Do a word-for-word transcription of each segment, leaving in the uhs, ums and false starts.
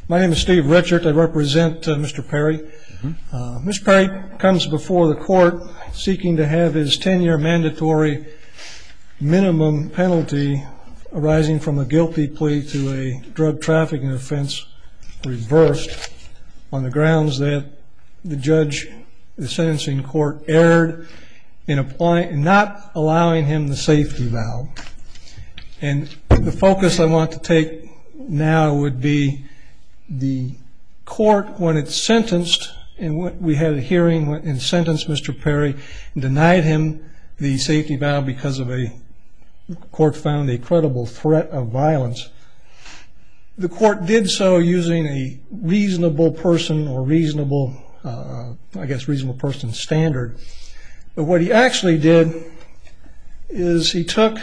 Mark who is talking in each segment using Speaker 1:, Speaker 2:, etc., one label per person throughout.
Speaker 1: My name is Steve Richard. I represent uh, Mister Perry. Mm-hmm. uh, Mister Perry comes before the court seeking to have his ten-year mandatory minimum penalty arising from a guilty plea to a drug trafficking offense reversed on the grounds that the judge, the sentencing court, erred in applying, in not allowing him the safety valve. And the focus I want to take now would be the court, when it sentenced, and we had a hearing and sentenced Mister Perry and denied him the safety valve because of a, the court found a credible threat of violence. The court did so using a reasonable person or reasonable, uh, I guess, reasonable person standard. But what he actually did is he took,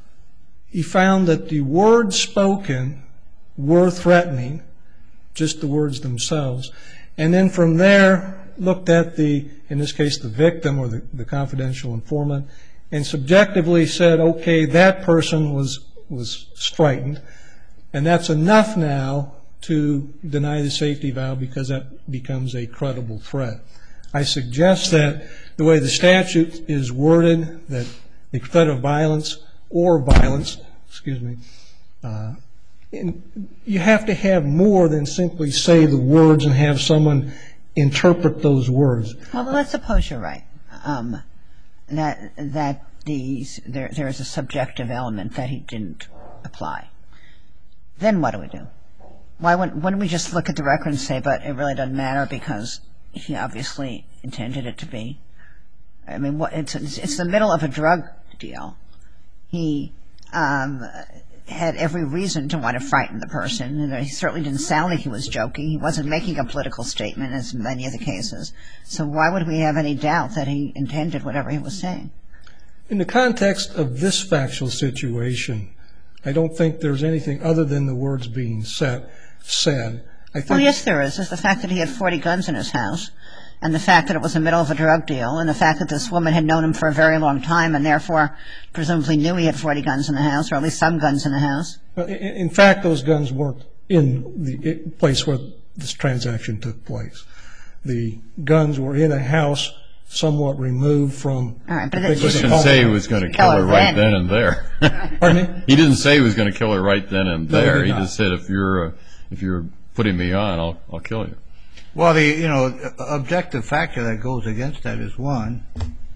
Speaker 1: he found that the words spoken were threatening, just the words themselves, and then from there looked at the, in this case, the victim or the, the confidential informant, and subjectively said, okay, that person was was frightened, and that's enough now to deny the safety valve because that becomes a credible threat. I suggest that the way the statute is worded, that the threat of violence or violence, excuse me, uh, in, you have to have more than simply say the words and have someone interpret those words.
Speaker 2: Well, let's suppose you're right, um, that that these there there is a subjective element that he didn't apply. Then what do we do? Why wouldn't, wouldn't we just look at the record and say, but it really doesn't matter because he obviously intended it to be? I mean, what, it's, it's the middle of a drug deal. He um, had every reason to want to frighten the person. And he certainly didn't sound like he was joking. He wasn't making a political statement, as in many of the cases. So why would we have any doubt that he intended whatever he was saying?
Speaker 1: In the context of this factual situation, I don't think there's anything other than the words being said. said. I think
Speaker 2: well, yes, there is. There's the fact that he had forty guns in his house, and the fact that it was the middle of a drug deal, and the fact that this woman had known him for a very long time and therefore presumably knew he had forty guns in the house, or at least some guns in the house.
Speaker 1: Well, in fact, those guns weren't in the place where this transaction took place. The guns were in a house somewhat removed from...
Speaker 2: All right, but
Speaker 3: he didn't say he was going to kill her right then and there.
Speaker 1: Pardon me?
Speaker 3: He didn't say he was going to kill her right then and there.
Speaker 1: No, he,
Speaker 3: he just said, if you're uh, if you're putting me on, I'll I'll kill you.
Speaker 4: Well, the you know objective factor that goes against that is, one,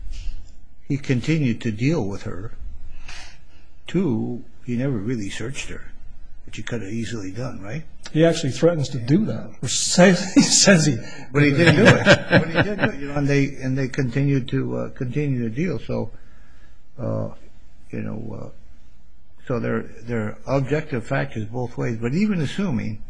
Speaker 4: he continued to deal with her. Two, he never really searched her, which he could have easily done, right?
Speaker 1: He actually threatens to do that. Or says, he says he.
Speaker 4: But he didn't do it. But he did do it, you know, and they and they continued to uh, continue to deal. So, uh, you know, uh, so there there are objective factors both ways. But even assuming,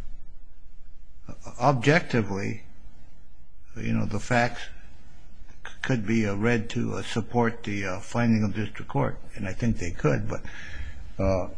Speaker 4: uh, objectively, you know, the facts could be uh, read to uh, support the uh, finding of district court, and I think they could. But uh,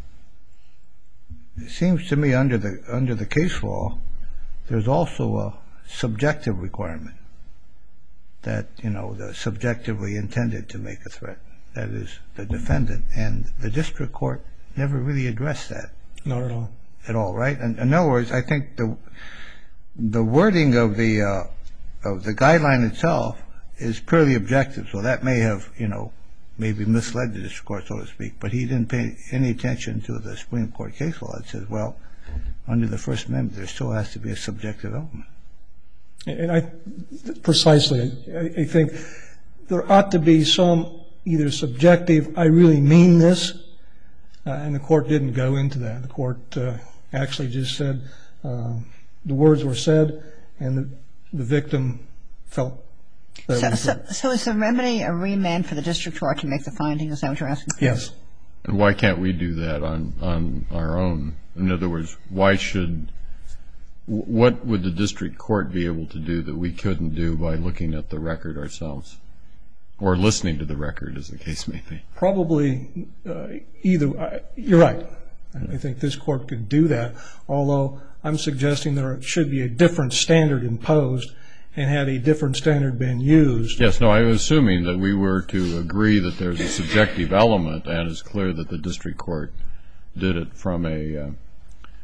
Speaker 4: it seems to me under the under the case law, there's also a subjective requirement that, you know, the subjectively intended to make a threat. That is the defendant, and the district court never really addressed that.
Speaker 1: Not at all.
Speaker 4: At all, right? And in other words, I think the the wording of the uh, of the guideline itself is purely objective. So that may have, you know, maybe misled the district court, so to speak. But he didn't pay any attention to the Supreme Court case law. It says, well, under the First Amendment, there still has to be a subjective element.
Speaker 1: And I, precisely, I, I think there ought to be some either subjective, I really mean this, uh, and the court didn't go into that. The court uh, actually just said uh, the words were said, and the, the victim felt that
Speaker 2: so,
Speaker 1: it was
Speaker 2: so,
Speaker 1: right.
Speaker 2: so is the remedy a remand for the district court to make the finding? Is that what you're asking?
Speaker 1: Yes.
Speaker 3: And why can't we do that on, on our own? In other words, why should, what would the district court be able to do that we couldn't do by looking at the record ourselves? Or listening to the record, as the case may be?
Speaker 1: Probably uh, either. Uh, you're right. I think this court could do that, although I'm suggesting there should be a different standard imposed, and had a different standard been used.
Speaker 3: Yes, no, I was assuming that we were to agree that there's a subjective element, and it's clear that the district court did it from a uh,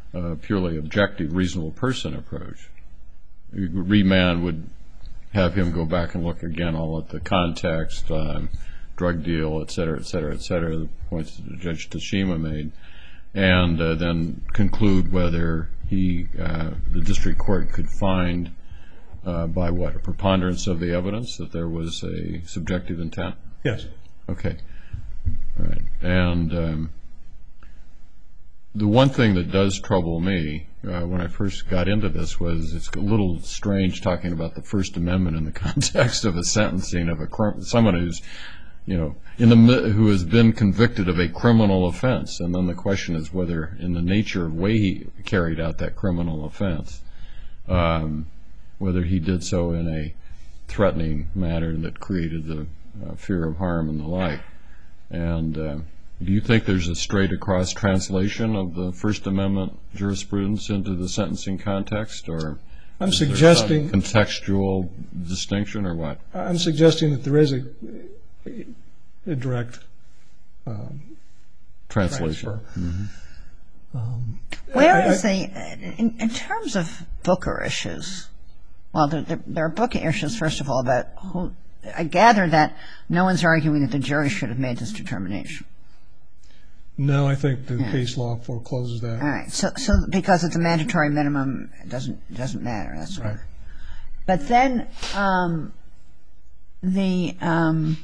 Speaker 3: uh, purely objective, reasonable person approach. Remand would have him go back and look again all at the context, um, drug deal, et cetera, et cetera, et cetera, the points that Judge Tashima made, and uh, then conclude whether he, uh, the district court could find uh, by what, a preponderance of the evidence that there was a subjective intent?
Speaker 1: Yes.
Speaker 3: Okay. All right. And um, the one thing that does trouble me uh, when I first got into this was it's a little strange talking about the First Amendment in the context of a sentencing of a crim- someone who's, you know, in the who has been convicted of a criminal offense, and then the question is whether, in the nature of way he carried out that criminal offense, um, whether he did so in a threatening manner that created the uh, fear of harm and the like. And uh, do you think there's a straight across translation of the First Amendment jurisprudence into the sentencing context, or
Speaker 1: I'm
Speaker 3: is there
Speaker 1: suggesting
Speaker 3: some contextual distinction, or what?
Speaker 1: I'm suggesting that there is a, a direct um,
Speaker 3: Translation. Mm-hmm.
Speaker 1: Um,
Speaker 2: Where
Speaker 1: I,
Speaker 2: is
Speaker 1: I,
Speaker 2: the, in, in terms of Booker issues, well, there, there, there are Booker issues, first of all, about who, I gather that no one's arguing that the jury should have made this determination.
Speaker 1: No, I think the
Speaker 2: Yeah.
Speaker 1: case law forecloses that.
Speaker 2: All right, so so because it's a mandatory minimum, it doesn't doesn't matter. That's
Speaker 1: Right.
Speaker 2: right. But then um, the um,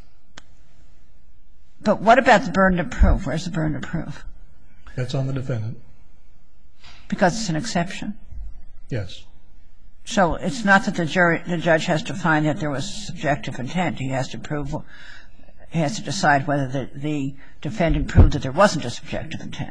Speaker 2: but what about the burden of proof? Where's the burden of proof?
Speaker 1: That's on the defendant.
Speaker 2: Because it's an exception.
Speaker 1: Yes.
Speaker 2: So it's not that the jury, the judge has to find that there was subjective intent. He has to prove, he has to decide whether the, the defendant proved that there wasn't a subjective intent.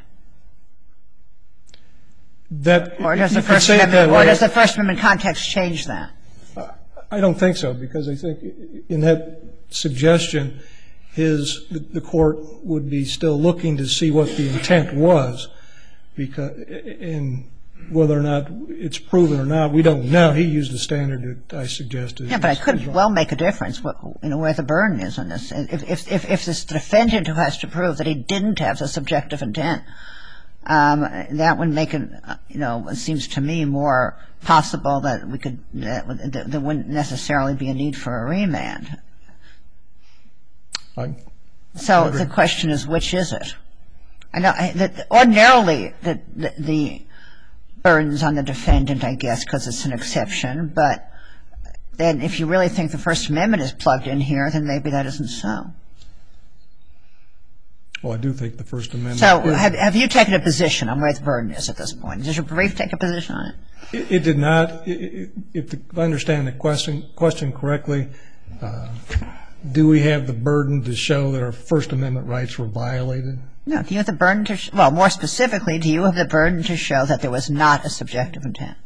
Speaker 1: That
Speaker 2: Or does
Speaker 1: you
Speaker 2: the
Speaker 1: could
Speaker 2: First
Speaker 1: say it
Speaker 2: Amendment,
Speaker 1: that
Speaker 2: or
Speaker 1: way.
Speaker 2: does the First Amendment context change that?
Speaker 1: I don't think so, because I think in that suggestion, his the, the court would be still looking to see what the intent was, because in whether or not it's proven or not, we don't know. He used the standard that I suggested.
Speaker 2: Yeah, but it could well make a difference, you know, where the burden is on this. If if if, if this defendant who has to prove that he didn't have the subjective intent, um, that would make it, you know, it seems to me more possible that we could that there wouldn't necessarily be a need for a remand.
Speaker 1: I,
Speaker 2: So the question is, which is it? I know I, that ordinarily the, the the burden's on the defendant, I guess, because it's an exception. But then, if you really think the First Amendment is plugged in here, then maybe that isn't so.
Speaker 1: well, I do think the First Amendment.
Speaker 2: So
Speaker 1: is,
Speaker 2: have have you taken a position on where the burden is at this point? Does your brief take a position on it?
Speaker 1: It, it did not. It, it, if, the, if I understand the question question correctly, uh, do we have the burden to show that our First Amendment rights were violated?
Speaker 2: No. Do you have the burden to, sh- well, more specifically, do you have the burden to show that there was not a subjective intent?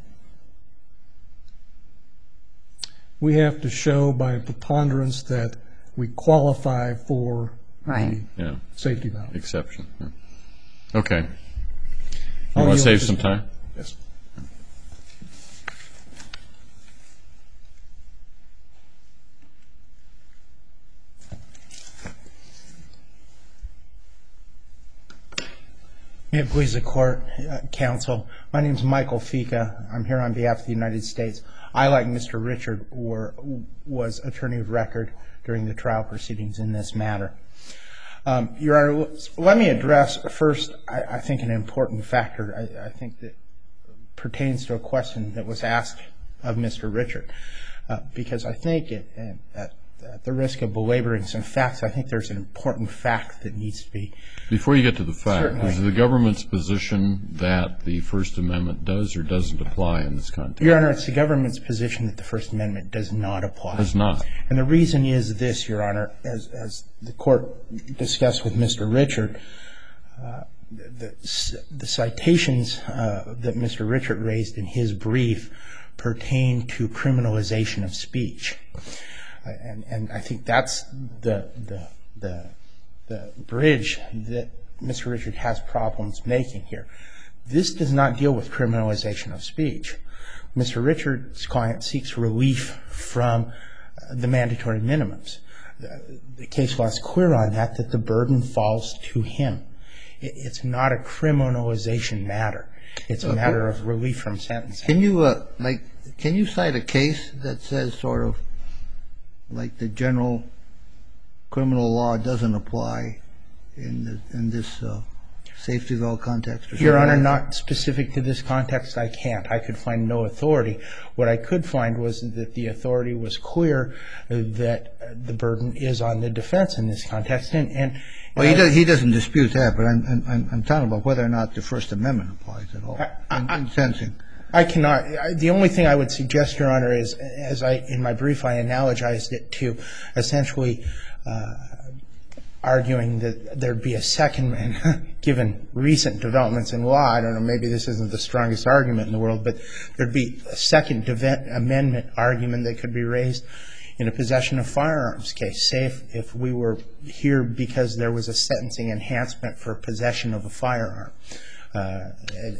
Speaker 1: We have to show by a preponderance that we qualify for
Speaker 2: Right.
Speaker 1: the
Speaker 3: Yeah.
Speaker 1: safety valve.
Speaker 3: Exception. Yeah. Okay. You
Speaker 1: I'll
Speaker 3: want to
Speaker 1: yield
Speaker 3: save
Speaker 1: at
Speaker 3: some
Speaker 1: this
Speaker 3: time?
Speaker 1: point. Yes.
Speaker 5: May it please the court, uh, counsel. My name is Michael Fika. I'm here on behalf of the United States. I, like Mister Richard, were, was attorney of record during the trial proceedings in this matter. Um, Your Honor, let me address first, I, I think, an important factor. I, I think that pertains to a question that was asked of Mister Richard, uh, because I think it, and at, at the risk of belaboring some facts, I think there's an important fact that needs to be.
Speaker 3: Before you get to the fact,
Speaker 5: Certainly.
Speaker 3: is it the government's position that the First Amendment does or doesn't apply in this context?
Speaker 5: Your Honor, it's the government's position that the First Amendment does not apply.
Speaker 3: Does not.
Speaker 5: And the reason is this, Your Honor, as, as the court discussed with Mister Richard, uh, the, the citations uh, that Mister Richard raised in his brief pertain to criminalization of speech. Uh, and, and I think that's the, the, the, the bridge that Mister Richard has problems making here. This does not deal with criminalization of speech. Mister Richard's client seeks relief from uh, the mandatory minimums. The, the case law is clear on that, that the burden falls to him. It, it's not a criminalization matter. It's a matter of relief from sentencing.
Speaker 4: Can you, uh, like, can you cite a case that says sort of like the general criminal law doesn't apply in the, in this uh, safety valve context?
Speaker 5: Your Honor, not specific to this context, I can't. I could find no authority. What I could find was that the authority was clear that the burden is on the defense in this context. And, and
Speaker 4: well, he, does, he doesn't dispute that, but I'm, I'm, I'm talking about whether or not the First Amendment applies at all in, in sentencing.
Speaker 5: I cannot. The only thing I would suggest, Your Honor, is, as I, in my brief, I analogized it to essentially uh, arguing that there'd be a second, and given recent developments in law, I don't know, maybe this isn't the strongest argument in the world, but there'd be a second amendment argument that could be raised in a possession of firearms case. Say if, if we were here because there was a sentencing enhancement for possession of a firearm. Uh,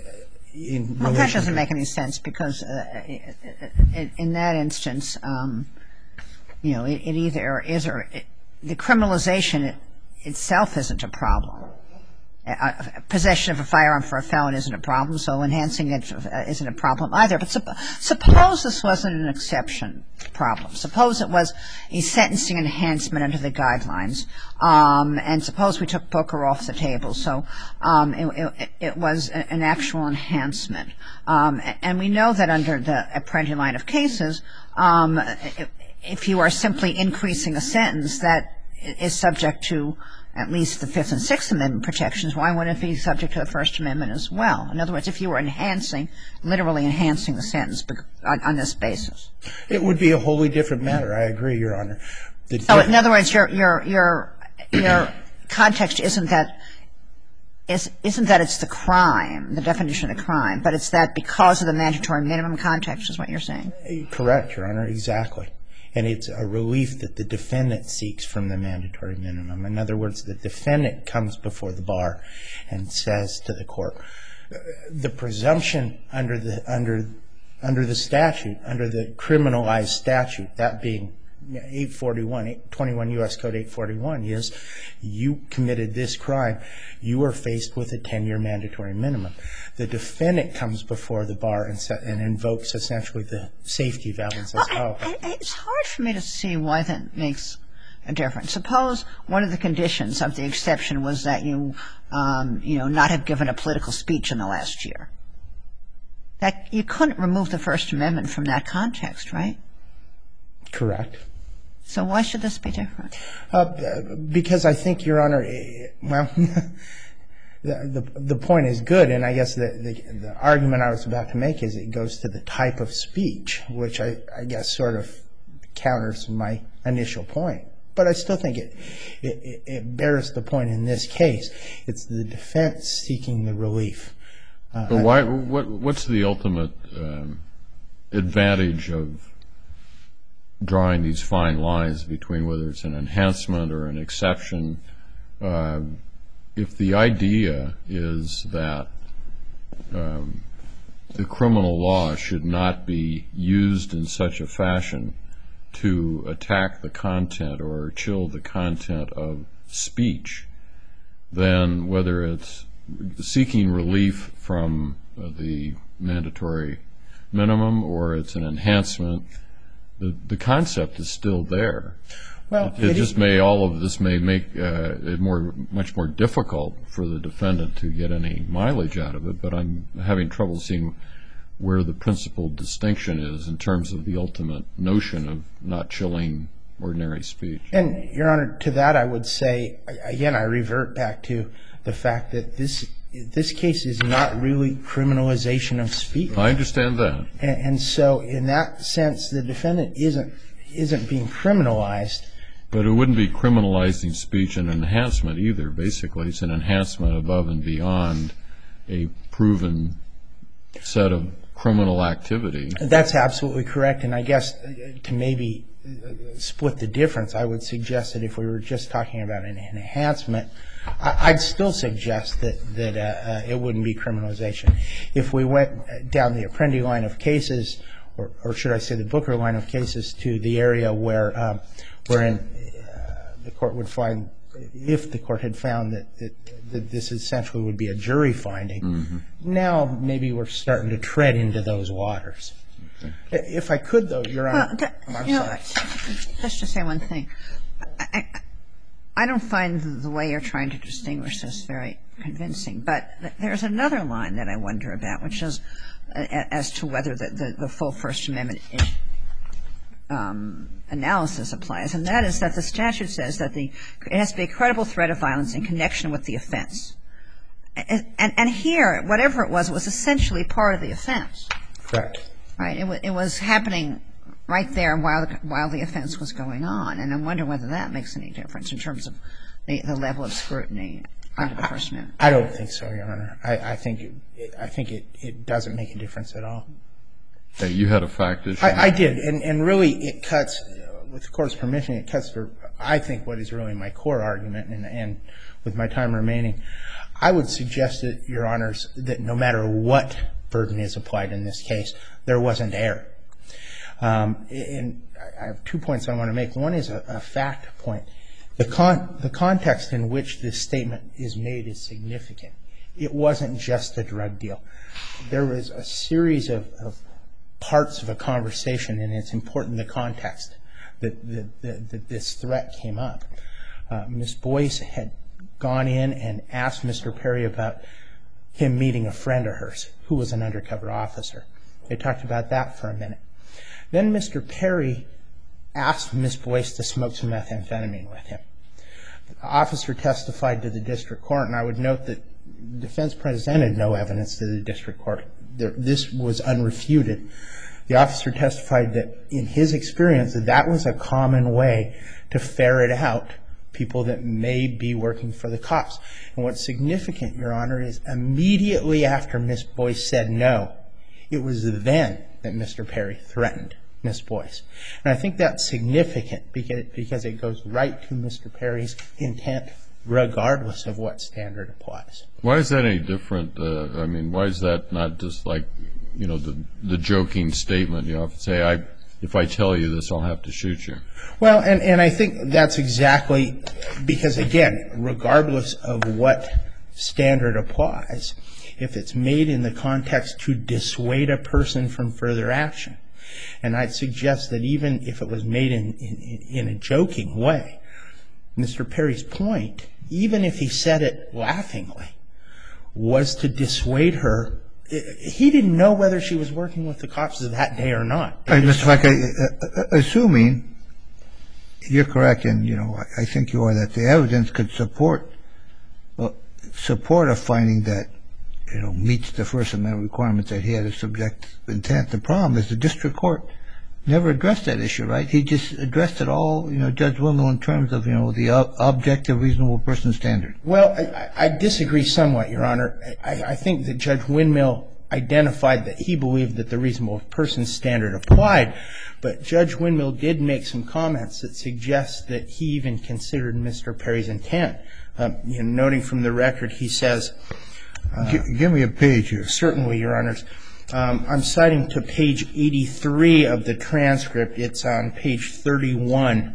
Speaker 5: in
Speaker 2: well, that doesn't make any sense because uh, in, in that instance, um, you know, it, it either is or it, the criminalization itself isn't a problem. Uh, possession of a firearm for a felon isn't a problem, so enhancing it isn't a problem either. But sup- suppose this wasn't an exception problem. Suppose it was a sentencing enhancement under the guidelines, um, and suppose we took Booker off the table. So um, it, it, it was an actual enhancement. Um, and we know that under the Apprendi line of cases, um, if you are simply increasing a sentence that is subject to at least the Fifth and Sixth Amendment protections, why wouldn't it be subject to the First Amendment as well? In other words, if you were enhancing, literally enhancing the sentence on, on this basis.
Speaker 5: It would be a wholly different matter. I agree, Your Honor. The
Speaker 2: so in other words, your your your your context isn't that is isn't that it's the crime, the definition of the crime, but it's that because of the mandatory minimum context is what you're saying?
Speaker 5: Correct, Your Honor, exactly. And it's a relief that the defendant seeks from the mandatory minimum. In other words, the defendant comes before the bar and says to the court, the presumption under the under under the statute, under the criminalized statute, that being eight forty-one, twenty-one U S Code eight forty-one, is you committed this crime, you are faced with a ten-year mandatory minimum. The defendant comes before the bar and, set, and invokes essentially the safety valve and says,
Speaker 2: well,
Speaker 5: oh.
Speaker 2: I, I, it's hard for me to see why that makes a difference. Suppose one of the conditions of the exception was that you, um, you know, not have given a political speech in the last year. That you couldn't remove the First Amendment from that context, right?
Speaker 5: Correct.
Speaker 2: So why should this be different?
Speaker 5: Uh, because I think, Your Honor, well, the, the the point is good, and I guess the, the the argument I was about to make is it goes to the type of speech, which I, I guess sort of counters my initial point. But I still think it, it it bears the point in this case. It's the defense seeking the relief. Uh,
Speaker 3: but why? What what's the ultimate um, advantage of drawing these fine lines between whether it's an enhancement or an exception? Uh, if the idea is that um, the criminal law should not be used in such a fashion to attack the content or chill the content of speech, then whether it's seeking relief from uh, the mandatory minimum or it's an enhancement, the the concept is still there.
Speaker 5: Well,
Speaker 3: it, it, it just is, may all of this may make uh, it more much more difficult for the defendant to get any mileage out of it. But I'm having trouble seeing where the principal distinction is in terms of the ultimate notion of not chilling ordinary speech.
Speaker 5: And, Your Honor, to that I would say, again, I revert back to the fact that this this case is not really criminalization of speech.
Speaker 3: I understand that.
Speaker 5: And, and so, in that sense, the defendant isn't isn't being criminalized.
Speaker 3: But it wouldn't be criminalizing speech an enhancement either. Basically, it's an enhancement above and beyond a proven set of criminal activity.
Speaker 5: That's absolutely correct. And I guess to maybe split the difference, I would suggest that if we were just talking about an enhancement, I'd still suggest that that uh, uh, it wouldn't be criminalization. If we went down the Apprendi line of cases, or, or should I say the Booker line of cases, to the area where um, wherein uh, the court would find if the court had found that, that, that this essentially would be a jury finding,
Speaker 3: mm-hmm.
Speaker 5: now maybe we're starting to tread into those waters. Okay. If I could, though, Your Honor.
Speaker 2: Well,
Speaker 5: I'm
Speaker 2: you
Speaker 5: sorry.
Speaker 2: know, just to say one thing. I, I, I don't find the way you're trying to distinguish this very convincing, but there's another line that I wonder about, which is uh, as to whether the, the, the full First Amendment um, analysis applies, and that is that the statute says that the it has to be a credible threat of violence in connection with the offense. And, and, and here, whatever it was, was essentially part of the offense.
Speaker 5: Correct.
Speaker 2: Right. It, w- it was happening right there while the, while the offense was going on, and I wonder whether that makes any difference in terms of the, the level of scrutiny under the First Amendment.
Speaker 5: I don't think so, Your Honor. I, I think it, I think it, it doesn't make a difference at all.
Speaker 3: Hey, you had a fact issue?
Speaker 5: I, I did, and, and really it cuts, with the Court's permission, it cuts to, I think, what is really my core argument, and, and with my time remaining, I would suggest that, Your Honors, that no matter what burden is applied in this case, there wasn't error. Um, and I have two points I want to make. One is a, a fact point. The, con- the context in which this statement is made is significant. It wasn't just a drug deal. There was a series of, of parts of a conversation, and it's important the context that, that, that, that this threat came up. Uh, Miz Boyce had gone in and asked Mister Perry about him meeting a friend of hers who was an undercover officer. They talked about that for a minute. Then Mister Perry asked Miz Boyce to smoke some methamphetamine with him. The officer testified to the district court, and I would note that the defense presented no evidence to the district court. This was unrefuted. The officer testified that in his experience that that was a common way to ferret out people that may be working for the cops. And what's significant, Your Honor, is immediately after Miz Boyce said no, it was then that Mister Perry threatened Miz Boyce. And I think that's significant because, because it goes right to Mister Perry's intent regardless of what standard applies.
Speaker 3: Why is that any different? Uh, I mean, why is that not just like, you know, the the joking statement? You often say, I, if I tell you this, I'll have to shoot you.
Speaker 5: Well, and, and I think that's exactly because, again, regardless of what standard applies, if it's made in the context to dissuade a person from further action, and I'd suggest that even if it was made in, in, in a joking way, Mister Perry's point, even if he said it laughingly, was to dissuade her. He didn't know whether she was working with the cops that day or not.
Speaker 4: Hey, Mister Fleck, uh, assuming you're correct, and you know I think you are, that the evidence could support uh, support a finding that you know meets the First Amendment requirements that he had a subjective intent. The problem is the district court never addressed that issue, right? He just addressed it all, you know, Judge Wimel, in terms of, you know, the ob- objective, reasonable person standard.
Speaker 5: Well, I, I disagree somewhat, Your Honor. I, I think that Judge Windmill identified that he believed that the reasonable person standard applied, but Judge Windmill did make some comments that suggest that he even considered Mister Perry's intent. Um, you know, noting from the record, he says... Uh,
Speaker 4: G- give me a page here.
Speaker 5: Certainly, Your Honors. Um, I'm citing to page eighty-three of the transcript. It's on page thirty-one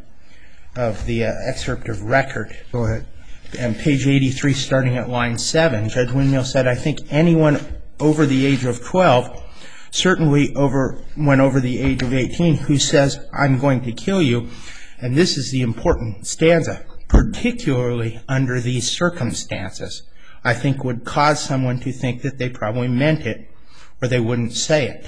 Speaker 5: of the uh, excerpt of record.
Speaker 4: Go ahead.
Speaker 5: And page eighty-three, starting at line seven, Judge Windmill said, I think anyone over the age of twelve, certainly over when over the age of eighteen, who says, I'm going to kill you, and this is the important stanza, particularly under these circumstances, I think would cause someone to think that they probably meant it, or they wouldn't say it.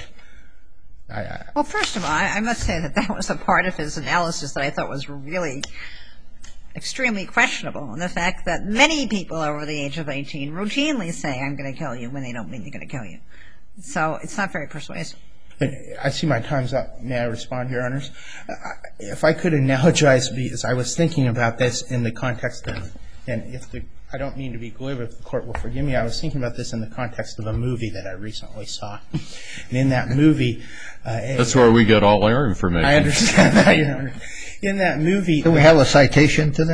Speaker 5: I, I,
Speaker 2: well, first of all, I, I must say that that was a part of his analysis that I thought was really extremely questionable, and the fact that many people over the age of eighteen routinely say, I'm going to kill you, when they don't mean they're going to kill you. So it's not very persuasive.
Speaker 5: I see my time's up. May I respond, Your Honors? If I could analogize, because I was thinking about this in the context of, and if the I don't mean to be glib, if the court will forgive me. I was thinking about this in the context of a movie that I recently saw. And in that movie... Uh,
Speaker 3: That's where we get all our information.
Speaker 5: I understand that, Your Honor. In that movie...
Speaker 4: Do we have a citation to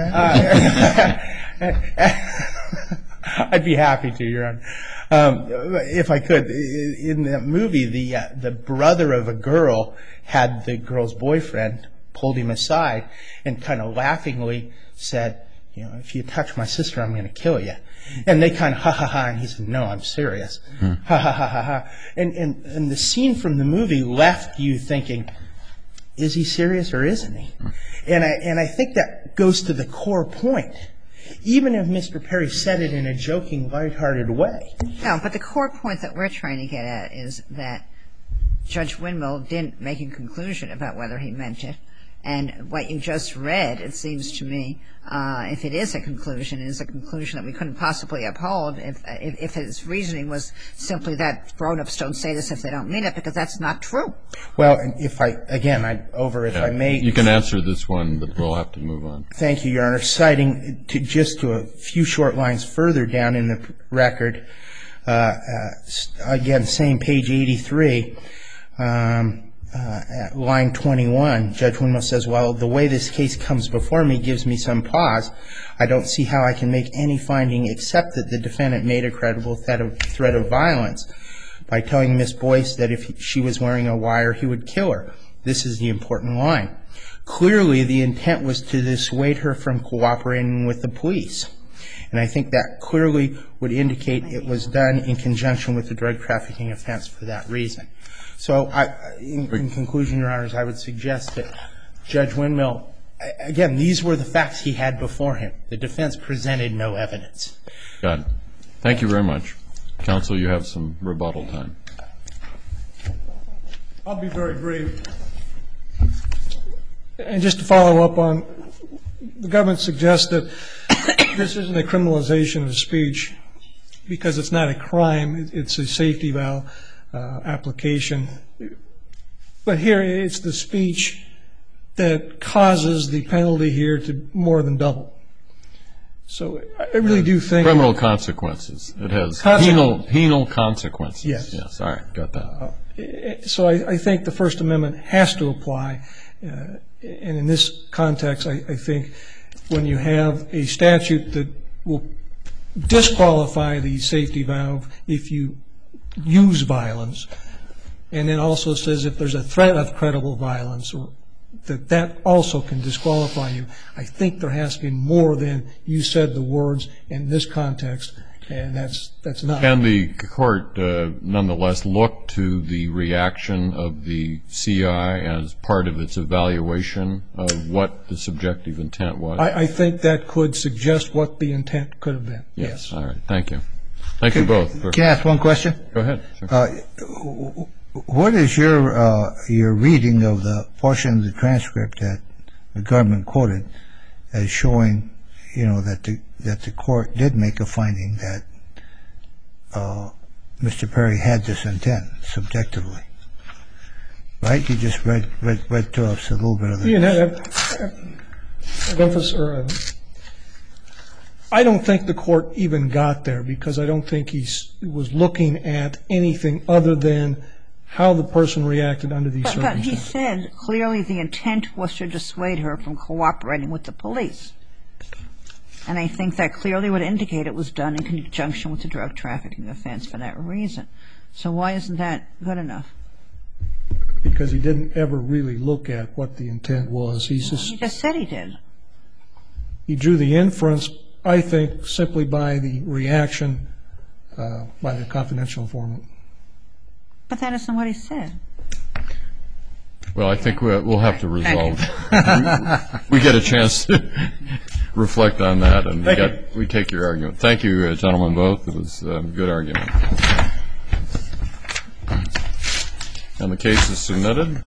Speaker 4: that?
Speaker 5: Uh, I'd be happy to, Your Honor. Um, if I could. In that movie, the uh, the brother of a girl had the girl's boyfriend, pulled him aside, and kind of laughingly said, You know, if you touch my sister, I'm going to kill you. And they kind of ha ha ha, and he said, no, I'm serious. Hmm. Ha ha ha ha ha. And, and, and the scene from the movie left you thinking, is he serious or isn't he? Hmm. And I, and I think that goes to the core point. Even if Mister Perry said it in a joking, lighthearted way.
Speaker 2: No, but the core point that we're trying to get at is that Judge Windmill didn't make a conclusion about whether he meant it. And what you just read, it seems to me, uh, if it is a conclusion, it is a conclusion that we couldn't possibly uphold if, if, if his reasoning was simply that grown-ups don't say this if they don't mean it, because that's not true.
Speaker 5: Well, if I, again, I, over if
Speaker 3: yeah,
Speaker 5: I may.
Speaker 3: You can answer this one, but we'll have to move on.
Speaker 5: Thank you, Your Honor. Citing to just to a few short lines further down in the record, uh, uh, again, same page eighty-three, um, Uh, at line twenty-one, Judge Windmill says, well, the way this case comes before me gives me some pause. I don't see how I can make any finding except that the defendant made a credible threat of, threat of violence by telling Miss Boyce that if she was wearing a wire, he would kill her. This is the important line. Clearly, the intent was to dissuade her from cooperating with the police. And I think that clearly would indicate it was done in conjunction with the drug trafficking offense for that reason. So, I, in, in conclusion, Your Honors, I would suggest that Judge Windmill, again, these were the facts he had before him. The defense presented no evidence.
Speaker 3: Got it. Thank you very much. Counsel, you have some rebuttal time.
Speaker 1: I'll be very brief. And just to follow up on, the government suggests that this isn't a criminalization of speech because it's not a crime. It's a safety valve. Uh, application. But here it's the speech that causes the penalty here to more than double. So I really do think...
Speaker 3: Criminal consequences. It has
Speaker 1: Consequences.
Speaker 3: penal, penal consequences.
Speaker 1: Yes.
Speaker 3: Yes, all right, got that.
Speaker 1: Uh, so I, I think the First Amendment has to apply. Uh, and in this context, I, I think when you have a statute that will disqualify the safety valve if you use violence, and then also says if there's a threat of credible violence, or that that also can disqualify you. I think there has to be more than you said the words in this context, and that's that's not.
Speaker 3: Can the court uh, nonetheless look to the reaction of the C I as part of its evaluation of what the subjective intent was?
Speaker 1: I, I think that could suggest what the intent could have been.
Speaker 3: Yes. yes. All right. Thank you. Thank you both.
Speaker 4: Can I ask one question?
Speaker 3: Go ahead. Sure.
Speaker 4: Uh, what is your uh, your reading of the portion of the transcript that the government quoted as showing, you know, that the that the court did make a finding that uh, Mister Perry had this intent subjectively? Right? You just read read, read to us a little bit of it.
Speaker 1: You know, emphasis or. Uh, I don't think the court even got there because I don't think he was looking at anything other than how the person reacted under these
Speaker 2: but,
Speaker 1: circumstances.
Speaker 2: But he said clearly the intent was to dissuade her from cooperating with the police. And I think that clearly would indicate it was done in conjunction with the drug trafficking offense for that reason. So why isn't that good enough?
Speaker 1: Because he didn't ever really look at what the intent was. He just,
Speaker 2: he just said he did.
Speaker 1: He drew the inference, I think, simply by the reaction uh, by the confidential informant.
Speaker 2: But that isn't what he said.
Speaker 3: Well, I think we'll, we'll have to resolve. we, we get a chance to reflect on that, and we, got, we take your argument. Thank you, uh, gentlemen, both. It was a good argument. And the case is submitted.